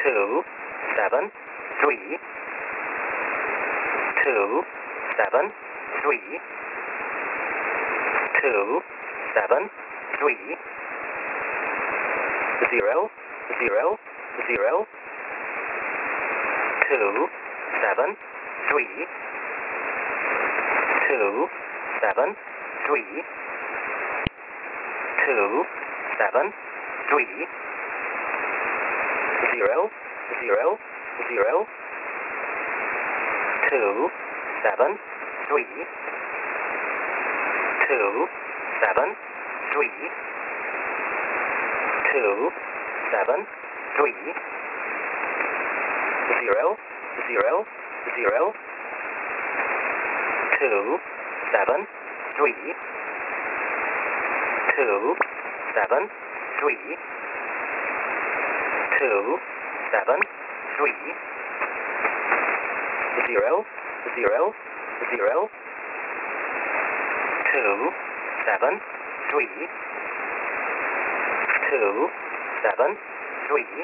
2 7 3 2 7 3 2 7 3 0 0 0 2 7 3 2 7 3 2 7 3 0 0 0 2 7 3 2 7 3 2 7 3 0 0 0 2 7 3 2 7 3 2 7 3 0 0 0 2 7 3 2 7 3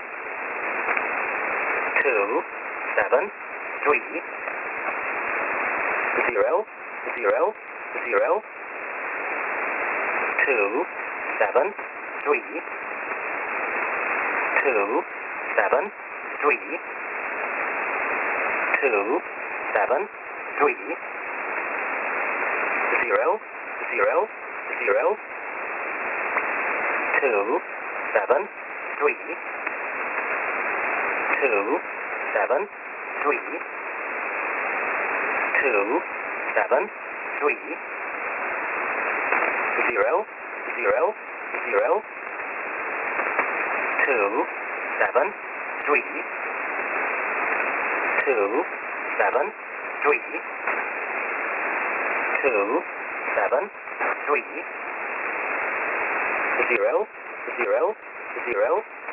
2 7 3 0 0 0 2 7 3 2 7 3 2 7 3 0 0 0 2 7 3 2 7 3 2 7 3 0 0 0 2 7 3 2 7 3 2 7 3 0 0 0